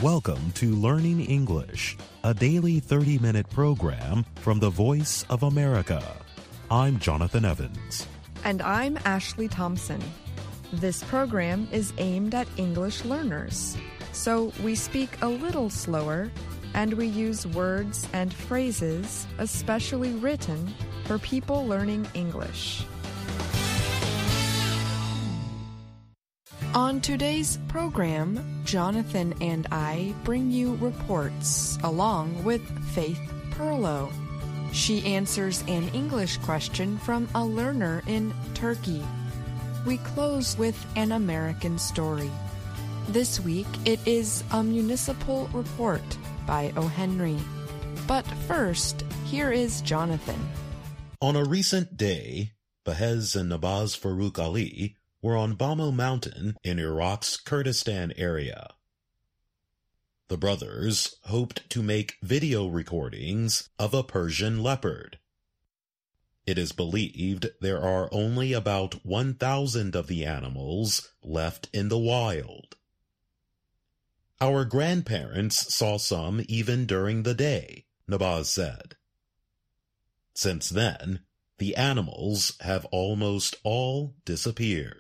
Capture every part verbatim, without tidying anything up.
Welcome to Learning English, a daily thirty-minute program from the Voice of America. I'm Jonathan Evans. And I'm Ashley Thompson. This program is aimed at English learners, so we speak a little slower and we use words and phrases especially written for people learning English. On today's program, Jonathan and I bring you reports along with Faith Perlow. She answers an English question from a learner in Turkey. We close with an American story. This week, it is a municipal report by O. Henry. But first, here is Jonathan. On a recent day, Behrez and Nabaz Farouk Ali were on Bamo Mountain in Iraq's Kurdistan area. The brothers hoped to make video recordings of a Persian leopard. It is believed there are only about one thousand of the animals left in the wild. Our grandparents saw some even during the day, Nabaz said. Since then, the animals have almost all disappeared.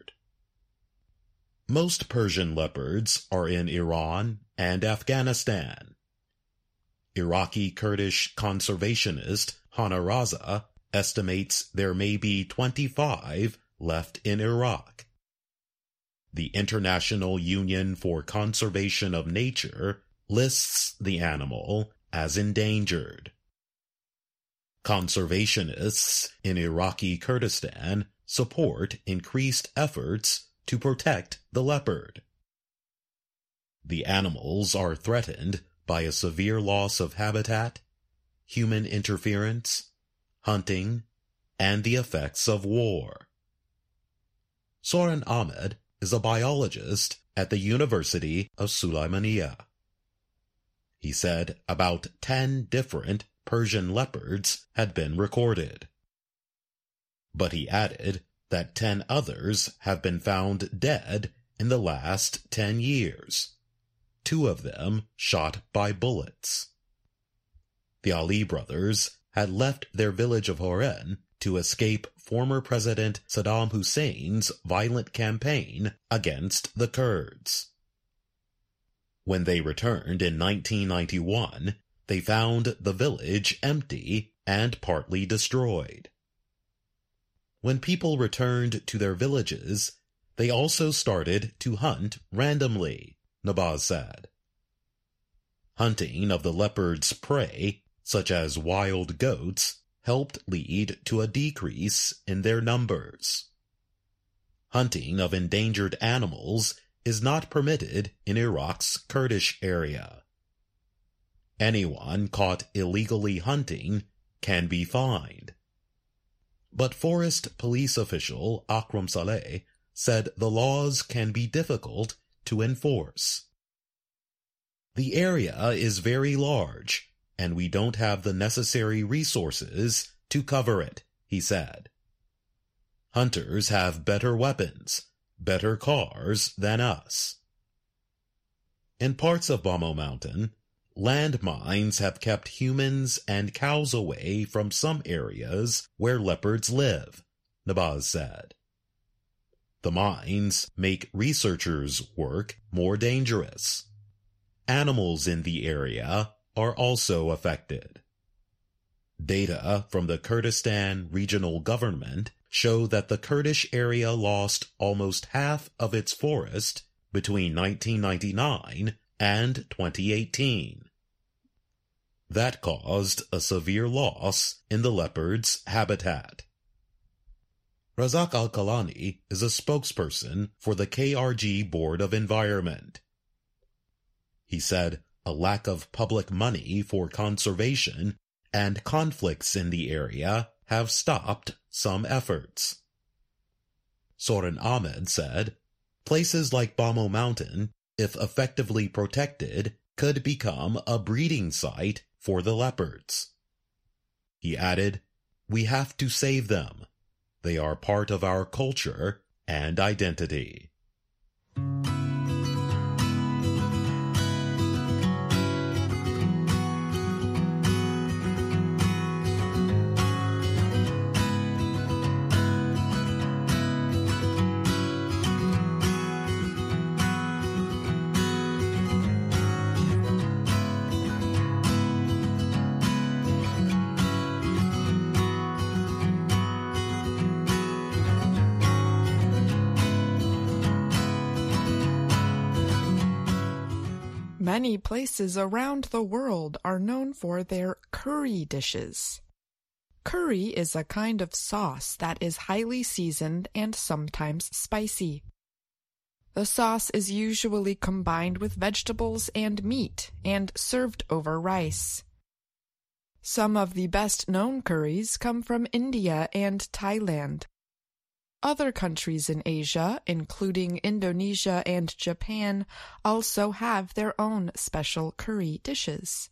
Most Persian leopards are in Iran and Afghanistan. Iraqi Kurdish conservationist Hana Raza estimates there may be twenty-five left in Iraq. The International Union for Conservation of Nature lists the animal as endangered. Conservationists in Iraqi Kurdistan support increased efforts to protect the leopard. The animals are threatened by a severe loss of habitat, human interference, hunting, and the effects of war. Soren Ahmed is a biologist at the University of Sulaymaniyah. He said about ten different Persian leopards had been recorded. But he added that ten others have been found dead in the last ten years, two of them shot by bullets. The Ali brothers had left their village of Horen to escape former President Saddam Hussein's violent campaign against the Kurds. When they returned in nineteen ninety-one, they found the village empty and partly destroyed. When people returned to their villages, they also started to hunt randomly, Nabaz said. Hunting of the leopard's prey, such as wild goats, helped lead to a decrease in their numbers. Hunting of endangered animals is not permitted in Iraq's Kurdish area. Anyone caught illegally hunting can be fined. But forest police official Akram Saleh said the laws can be difficult to enforce. The area is very large, and we don't have the necessary resources to cover it, he said. Hunters have better weapons, better cars than us. In parts of Bamo Mountain, landmines have kept humans and cows away from some areas where leopards live, Nabaz said. The mines make researchers' work more dangerous. Animals in the area are also affected. Data from the Kurdistan Regional Government show that the Kurdish area lost almost half of its forest between nineteen ninety-nine and twenty eighteen. That caused a severe loss in the leopard's habitat. Razak Al-Kalani is a spokesperson for the K R G Board of Environment. He said a lack of public money for conservation and conflicts in the area have stopped some efforts. Soren Ahmed said, places like Bamo Mountain, if effectively protected, could become a breeding site for the leopards. He added, we have to save them. They are part of our culture and identity. Many places around the world are known for their curry dishes. Curry is a kind of sauce that is highly seasoned and sometimes spicy. The sauce is usually combined with vegetables and meat and served over rice. Some of the best-known curries come from India and Thailand. Other countries in Asia, including Indonesia and Japan, also have their own special curry dishes.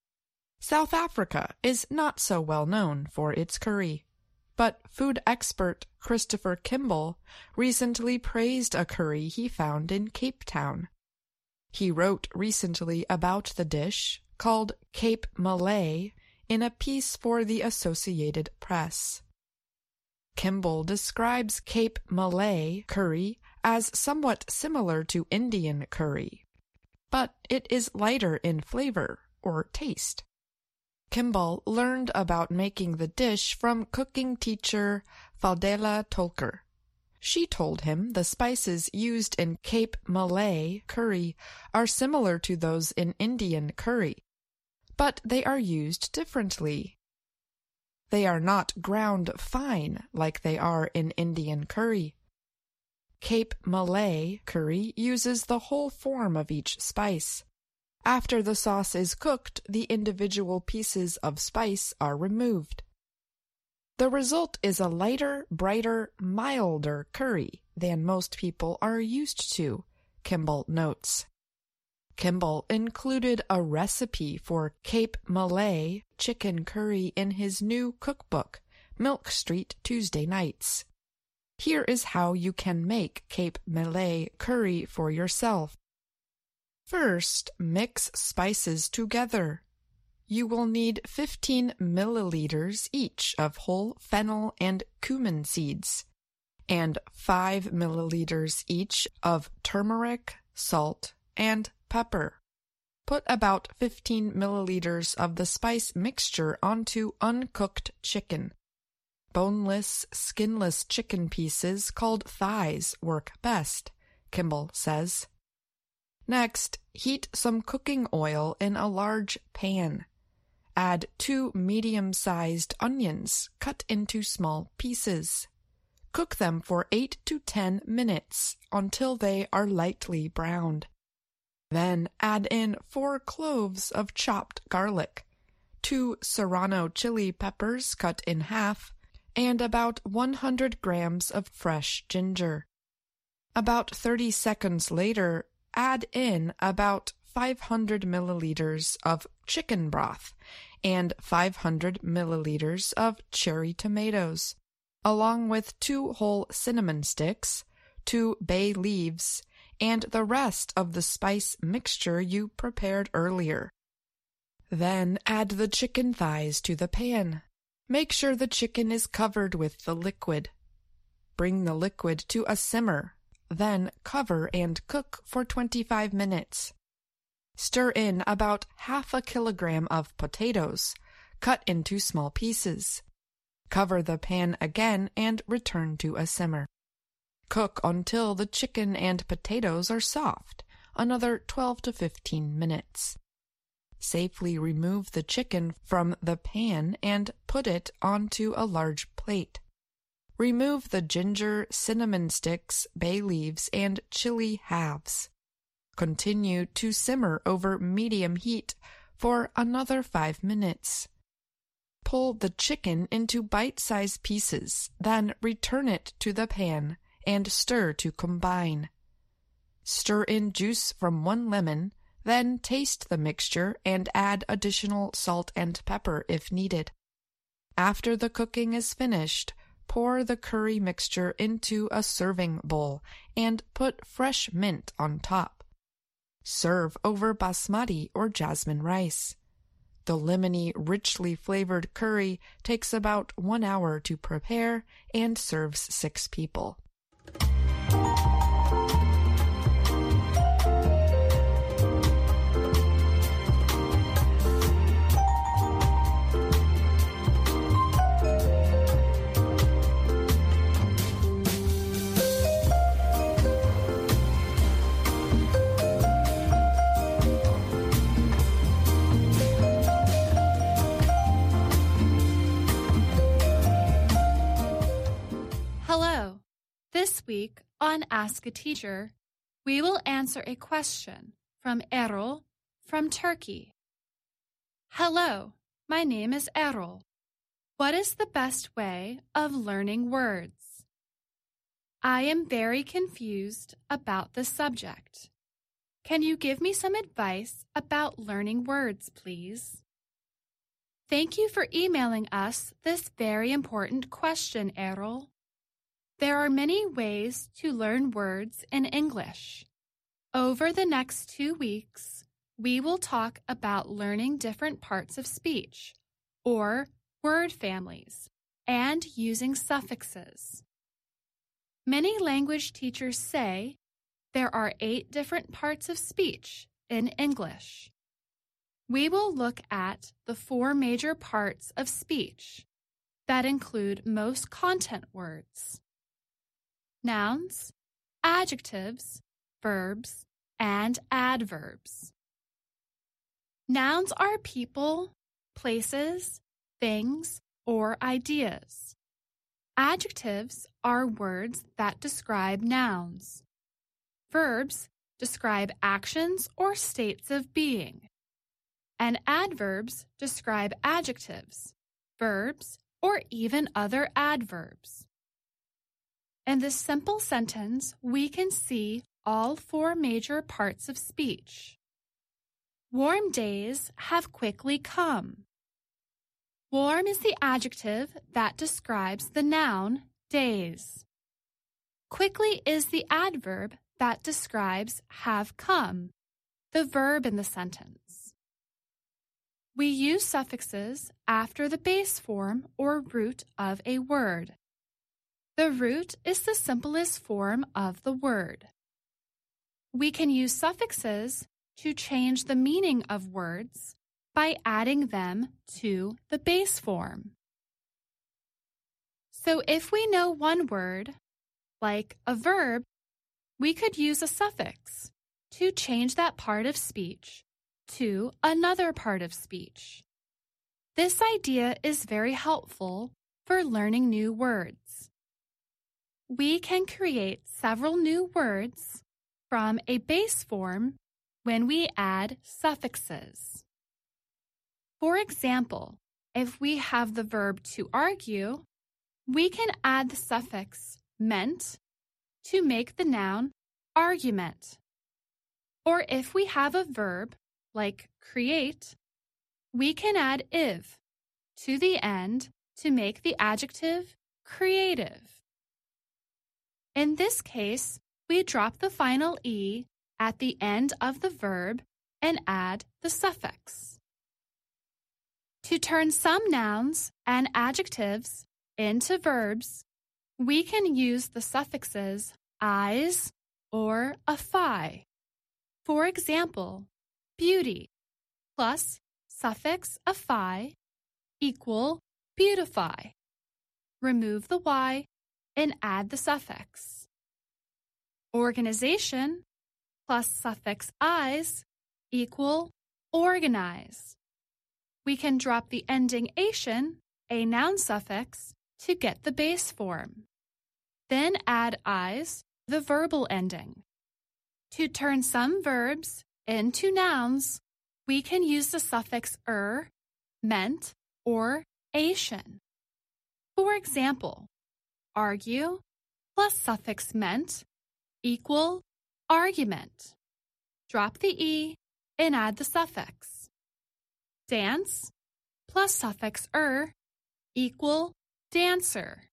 South Africa is not so well known for its curry, but food expert Christopher Kimball recently praised a curry he found in Cape Town. He wrote recently about the dish, called Cape Malay, in a piece for the Associated Press. Kimball describes Cape Malay curry as somewhat similar to Indian curry, but it is lighter in flavor or taste. Kimball learned about making the dish from cooking teacher Faldela Tolker. She told him the spices used in Cape Malay curry are similar to those in Indian curry, but they are used differently. They are not ground fine like they are in Indian curry. Cape Malay curry uses the whole form of each spice. After the sauce is cooked, the individual pieces of spice are removed. The result is a lighter, brighter, milder curry than most people are used to, Kimball notes. Kimball included a recipe for Cape Malay chicken curry in his new cookbook, Milk Street Tuesday Nights. Here is how you can make Cape Malay curry for yourself. First, mix spices together. You will need fifteen milliliters each of whole fennel and cumin seeds, and five milliliters each of turmeric, salt, and pepper. Put about fifteen milliliters of the spice mixture onto uncooked chicken. Boneless, skinless chicken pieces called thighs work best, Kimball says. Next, heat some cooking oil in a large pan. Add two medium-sized onions cut into small pieces. Cook them for eight to ten minutes until they are lightly browned. Then add in four cloves of chopped garlic, two serrano chili peppers cut in half, and about one hundred grams of fresh ginger. About thirty seconds later, add in about five hundred milliliters of chicken broth and five hundred milliliters of cherry tomatoes, along with two whole cinnamon sticks, two bay leaves, and the rest of the spice mixture you prepared earlier. Then add the chicken thighs to the pan. Make sure the chicken is covered with the liquid. Bring the liquid to a simmer. Then cover and cook for twenty-five minutes. Stir in about half a kilogram of potatoes, cut into small pieces. Cover the pan again and return to a simmer. Cook until the chicken and potatoes are soft, another twelve to fifteen minutes. Safely remove the chicken from the pan and put it onto a large plate. Remove the ginger, cinnamon sticks, bay leaves, and chili halves. Continue to simmer over medium heat for another five minutes. Pull the chicken into bite-sized pieces, then return it to the pan and stir to combine. Stir in juice from one lemon, then taste the mixture and add additional salt and pepper if needed. After the cooking is finished, pour the curry mixture into a serving bowl and put fresh mint on top. Serve over basmati or jasmine rice. The lemony, richly flavored curry takes about one hour to prepare and serves six people. Hello. This week on Ask a Teacher, we will answer a question from Errol from Turkey. Hello, my name is Errol. What is the best way of learning words? I am very confused about this subject. Can you give me some advice about learning words, please? Thank you for emailing us this very important question, Errol. There are many ways to learn words in English. Over the next two weeks, we will talk about learning different parts of speech, or word families, and using suffixes. Many language teachers say there are eight different parts of speech in English. We will look at the four major parts of speech that include most content words: nouns, adjectives, verbs, and adverbs. Nouns are people, places, things, or ideas. Adjectives are words that describe nouns. Verbs describe actions or states of being. And adverbs describe adjectives, verbs, or even other adverbs. In this simple sentence, we can see all four major parts of speech. Warm days have quickly come. Warm is the adjective that describes the noun days. Quickly is the adverb that describes have come, the verb in the sentence. We use suffixes after the base form or root of a word. The root is the simplest form of the word. We can use suffixes to change the meaning of words by adding them to the base form. So if we know one word, like a verb, we could use a suffix to change that part of speech to another part of speech. This idea is very helpful for learning new words. We can create several new words from a base form when we add suffixes. For example, if we have the verb to argue, we can add the suffix ment to make the noun argument. Or if we have a verb like create, we can add ive to the end to make the adjective creative. In this case, we drop the final E at the end of the verb and add the suffix. To turn some nouns and adjectives into verbs, we can use the suffixes "-ize" or "-afy". For example, beauty plus suffix "-afy" equal beautify. Remove the Y and add the suffix. Organization plus suffix "-ize" equal organize. We can drop the ending ation, a noun suffix, to get the base form. Then add "-ize", the verbal ending. To turn some verbs into nouns, we can use the suffix "er", ment, or ation. For example, argue plus suffix ment equal argument. Drop the E and add the suffix. Dance plus suffix "er" equal dancer.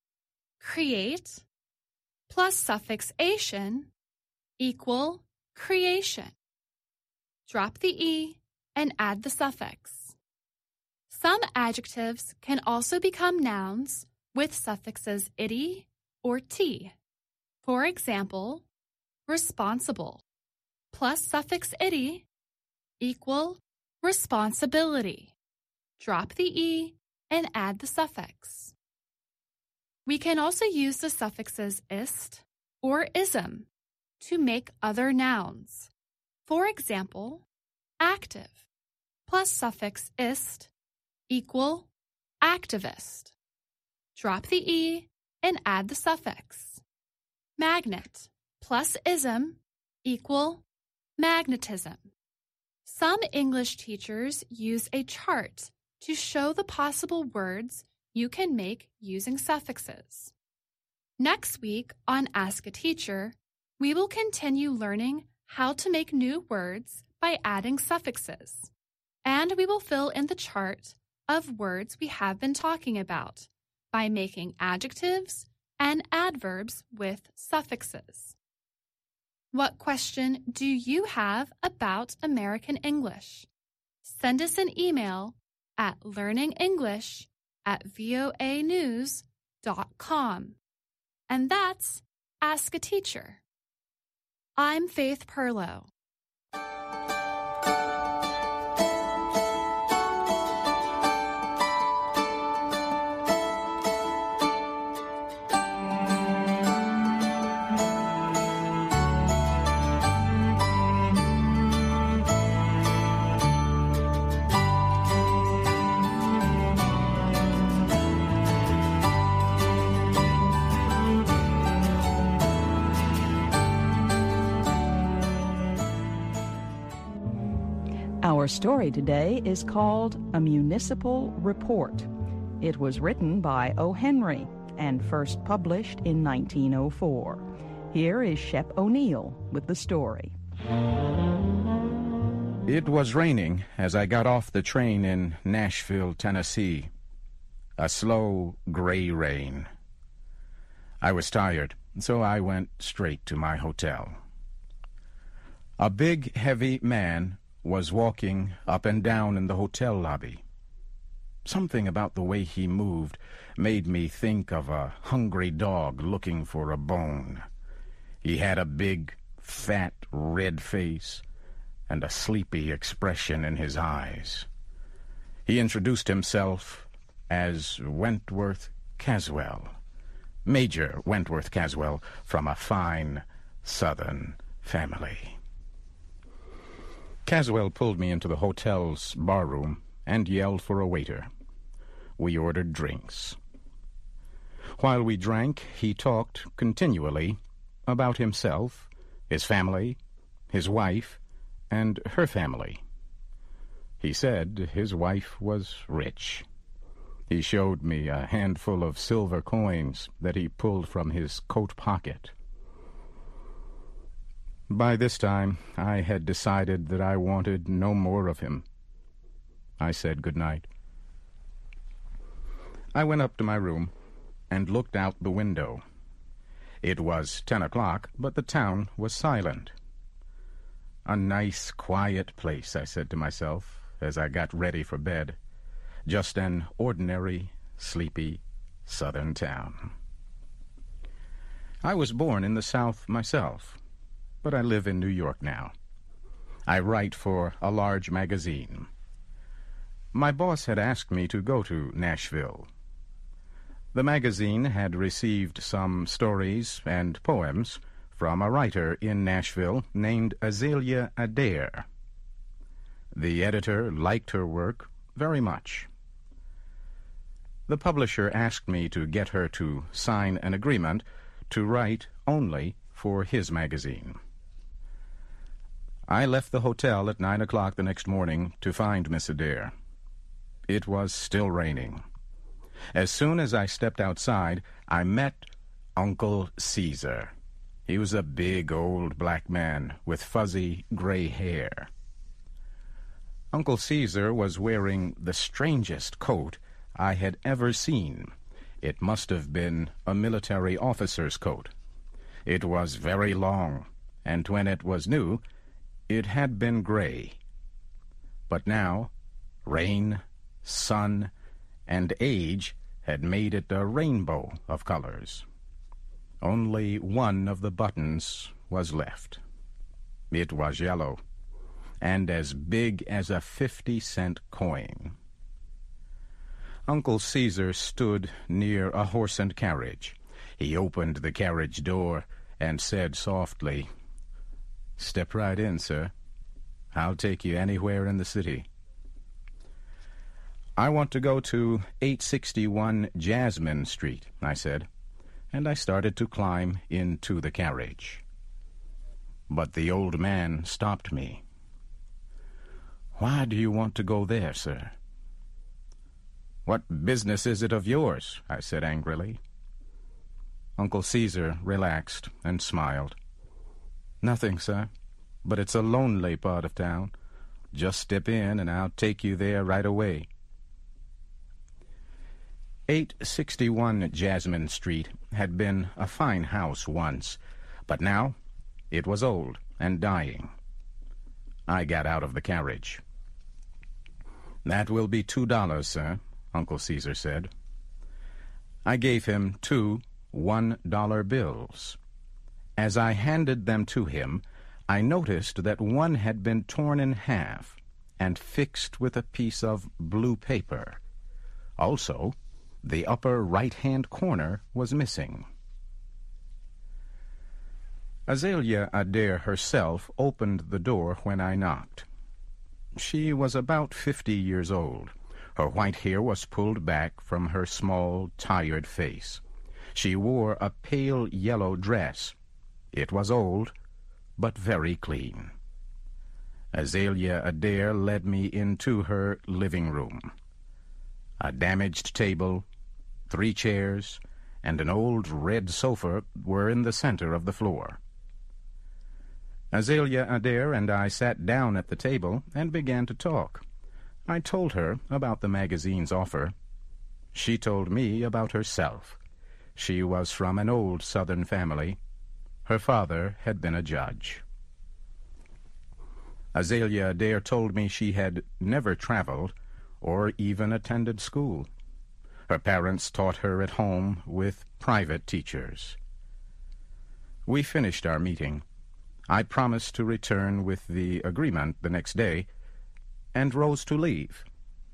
Create plus suffix ation equal creation. Drop the E and add the suffix. Some adjectives can also become nouns with suffixes "ity" or "t". For example, responsible plus suffix "ity" equal responsibility. Drop the E and add the suffix. We can also use the suffixes "ist" or "ism" to make other nouns. For example, active plus suffix "ist" equal activist. Drop the E and add the suffix. Magnet plus ism equal magnetism. Some English teachers use a chart to show the possible words you can make using suffixes. Next week on Ask a Teacher, we will continue learning how to make new words by adding suffixes, and we will fill in the chart of words we have been talking about by making adjectives and adverbs with suffixes. What question do you have about American English? Send us an email at learningenglish at voa news dot com. And that's Ask a Teacher. I'm Faith Perlow. Our story today is called A Municipal Report. It was written by O. Henry and first published in nineteen oh four. Here is Shep O'Neill with the story. It was raining as I got off the train in Nashville, Tennessee. A slow, gray rain. I was tired, so I went straight to my hotel. A big, heavy man was walking up and down in the hotel lobby. Something about the way he moved made me think of a hungry dog looking for a bone. He had a big, fat, red face and a sleepy expression in his eyes. He introduced himself as Wentworth Caswell, Major Wentworth Caswell, from a fine Southern family. Caswell pulled me into the hotel's barroom and yelled for a waiter. We ordered drinks. While we drank, he talked continually about himself, his family, his wife, and her family. He said his wife was rich. He showed me a handful of silver coins that he pulled from his coat pocket. By this time, I had decided that I wanted no more of him. I said good night. I went up to my room and looked out the window. It was ten o'clock, but the town was silent. A nice, quiet place, I said to myself as I got ready for bed. Just an ordinary, sleepy Southern town. I was born in the South myself, but I live in New York now. I write for a large magazine. My boss had asked me to go to Nashville. The magazine had received some stories and poems from a writer in Nashville named Azalea Adair. The editor liked her work very much. The publisher asked me to get her to sign an agreement to write only for his magazine. I left the hotel at nine o'clock the next morning to find Miss Adair. It was still raining. As soon as I stepped outside, I met Uncle Caesar. He was a big old black man with fuzzy gray hair. Uncle Caesar was wearing the strangest coat I had ever seen. It must have been a military officer's coat. It was very long, and when it was new, it had been gray. But now, rain, sun, and age had made it a rainbow of colors. Only one of the buttons was left. It was yellow, and as big as a fifty-cent coin. Uncle Caesar stood near a horse and carriage. He opened the carriage door and said softly, "Step right in, sir. I'll take you anywhere in the city." "I want to go to eight sixty-one Jasmine Street," I said. and I started to climb into the carriage. But the old man stopped me. "Why do you want to go there, sir?" "What business is it of yours?" I said angrily. Uncle Caesar relaxed and smiled. "Nothing, sir, but it's a lonely part of town. Just step in and I'll take you there right away." eight sixty-one Jasmine Street had been a fine house once, but now it was old and dying. I got out of the carriage. "That will be two dollars, sir," Uncle Caesar said. I gave him two one-dollar bills. As I handed them to him, I noticed that one had been torn in half and fixed with a piece of blue paper. Also, the upper right-hand corner was missing. Azalea Adair herself opened the door when I knocked. She was about fifty years old. Her white hair was pulled back from her small, tired face. She wore a pale yellow dress. It was old, but very clean. Azalea Adair led me into her living room. A damaged table, three chairs, and an old red sofa were in the center of the floor. Azalea Adair and I sat down at the table and began to talk. I told her about the magazine's offer. She told me about herself. She was from an old Southern family. Her father had been a judge. Azalea Adair told me she had never traveled or even attended school. Her parents taught her at home with private teachers. We finished our meeting. I promised to return with the agreement the next day, and rose to leave.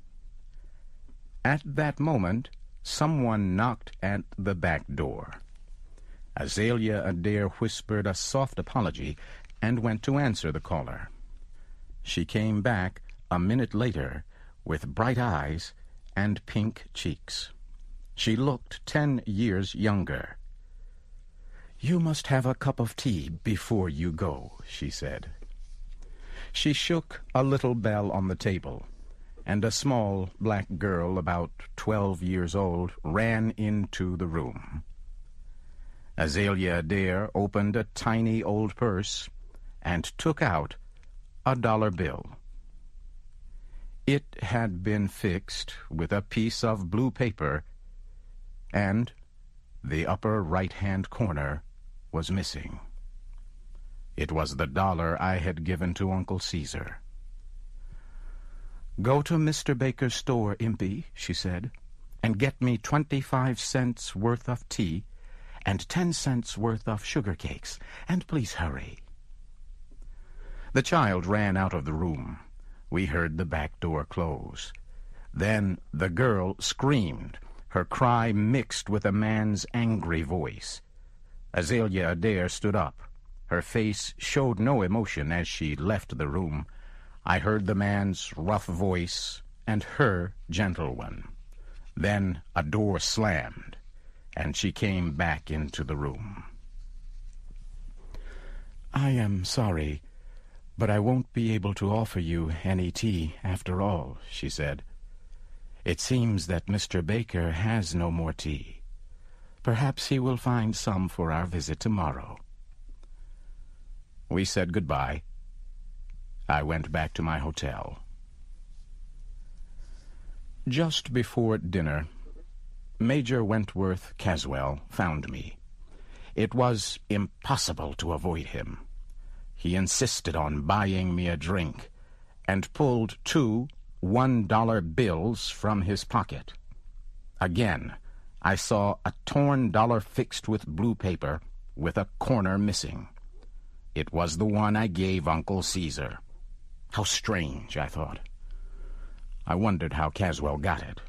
At that moment, someone knocked at the back door. Azalea Adair whispered a soft apology and went to answer the caller. She came back a minute later with bright eyes and pink cheeks. She looked ten years younger. "You must have a cup of tea before you go," she said. She shook a little bell on the table, and a small black girl about twelve years old ran into the room. Azalea Adair opened a tiny old purse and took out a dollar bill. It had been fixed with a piece of blue paper, and the upper right-hand corner was missing. It was the dollar I had given to Uncle Caesar. "Go to Mister Baker's store, Impey," she said, "and get me twenty-five cents worth of tea and ten cents worth of sugar cakes, and please hurry." The child ran out of the room. We heard the back door close. Then the girl screamed, her cry mixed with a man's angry voice. Azalea Adair stood up. Her face showed no emotion as she left the room. I heard the man's rough voice and her gentle one. Then a door slammed, and she came back into the room. "I am sorry, but I won't be able to offer you any tea after all," she said. "It seems that Mister Baker has no more tea. Perhaps he will find some for our visit tomorrow." We said goodbye. I went back to my hotel. Just before dinner, Major Wentworth Caswell found me. It was impossible to avoid him. He insisted on buying me a drink and pulled two one-dollar bills from his pocket. Again, I saw a torn dollar fixed with blue paper with a corner missing. It was the one I gave Uncle Caesar. How strange, I thought. I wondered how Caswell got it.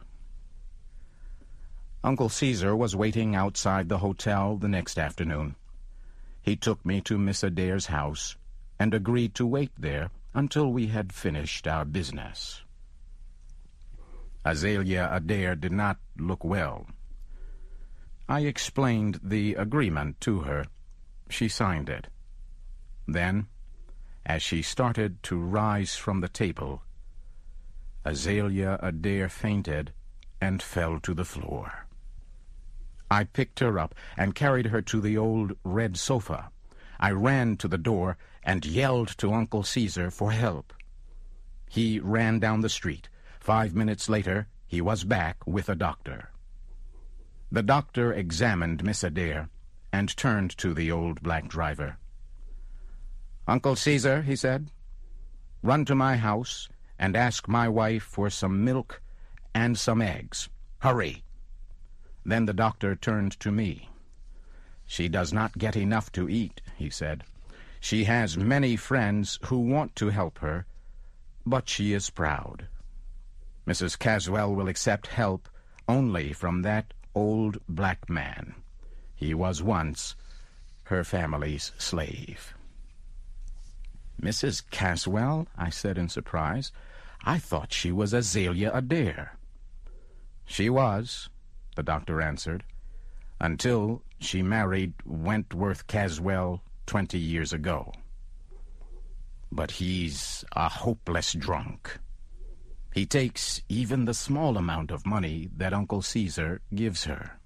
Uncle Caesar was waiting outside the hotel the next afternoon. He took me to Miss Adair's house and agreed to wait there until we had finished our business. Azalea Adair did not look well. I explained the agreement to her. She signed it. Then, as she started to rise from the table, Azalea Adair fainted and fell to the floor. I picked her up and carried her to the old red sofa. I ran to the door and yelled to Uncle Caesar for help. He ran down the street. Five minutes later, he was back with a doctor. The doctor examined Miss Adair and turned to the old black driver. "Uncle Caesar," he said, "run to my house and ask my wife for some milk and some eggs. Hurry." Then the doctor turned to me. "She does not get enough to eat," he said. "She has many friends who want to help her, but she is proud. Missus Caswell will accept help only from that old black man. He was once her family's slave." "Missus Caswell?" I said in surprise. "I thought she was Azalea Adair." "She was," the doctor answered, "until she married Wentworth Caswell twenty years ago. But he's a hopeless drunk. He takes even the small amount of money that Uncle Caesar gives her."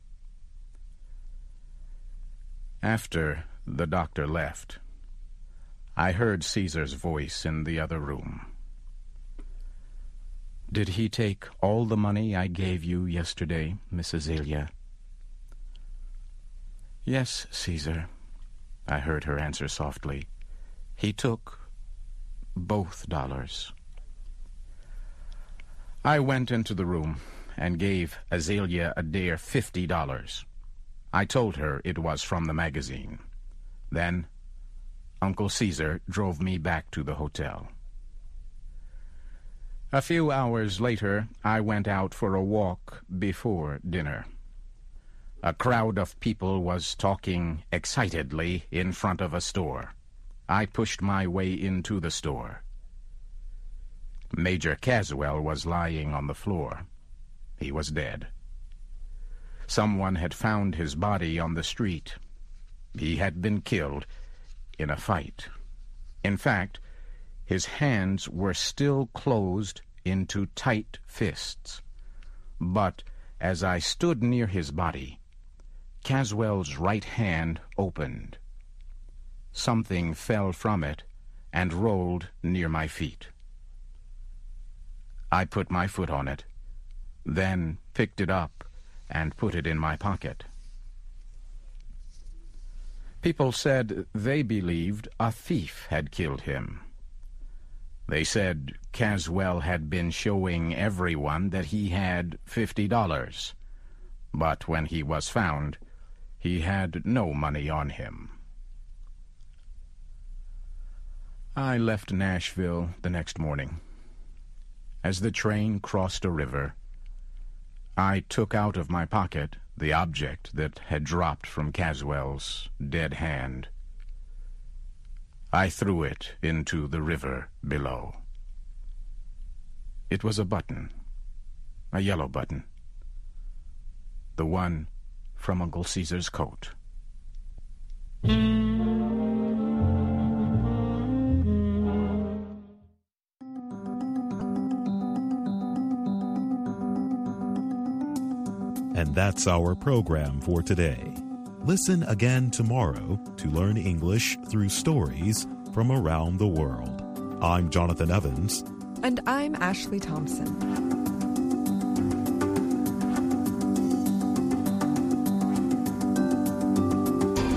After the doctor left, I heard Caesar's voice in the other room. "Did he take all the money I gave you yesterday, Miss Azalea?" "Yes, Caesar," I heard her answer softly. "He took both dollars." I went into the room and gave Azalea Adair fifty dollars. I told her it was from the magazine. Then Uncle Caesar drove me back to the hotel. A few hours later, I went out for a walk before dinner. A crowd of people was talking excitedly in front of a store. I pushed my way into the store. Major Caswell was lying on the floor. He was dead. Someone had found his body on the street. He had been killed in a fight. In fact, his hands were still closed into tight fists. But as I stood near his body, Caswell's right hand opened. Something fell from it and rolled near my feet. I put my foot on it, then picked it up and put it in my pocket. People said they believed a thief had killed him. They said Caswell had been showing everyone that he had fifty dollars, but when he was found, he had no money on him. I left Nashville the next morning. As the train crossed a river, I took out of my pocket the object that had dropped from Caswell's dead hand. I threw it into the river below. It was a button, a yellow button, the one from Uncle Caesar's coat. And that's our program for today. Listen again tomorrow to learn English through stories from around the world. I'm Jonathan Evans. And I'm Ashley Thompson.